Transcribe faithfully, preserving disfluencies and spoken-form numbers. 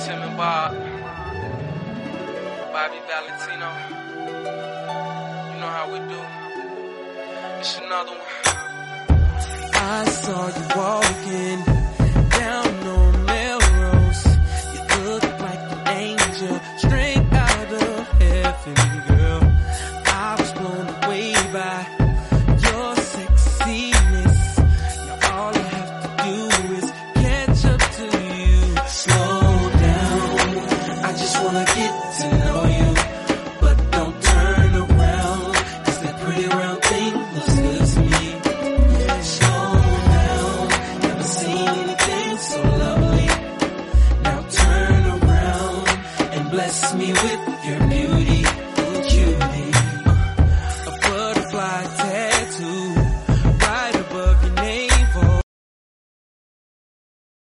Tim and Bob, Bobby Valentino. You know how we do. It's another one. I saw you walking down on Melrose. You look like an angel straight out of heaven, girl. I was blown away by your sexiness. Now all I have to do is catch up to you. Slow down, I just wanna get to know you. But don't turn around, cause that pretty round thing looks good to me. Slow down, never seen anything so lovely. Now turn around and bless me with your beauty.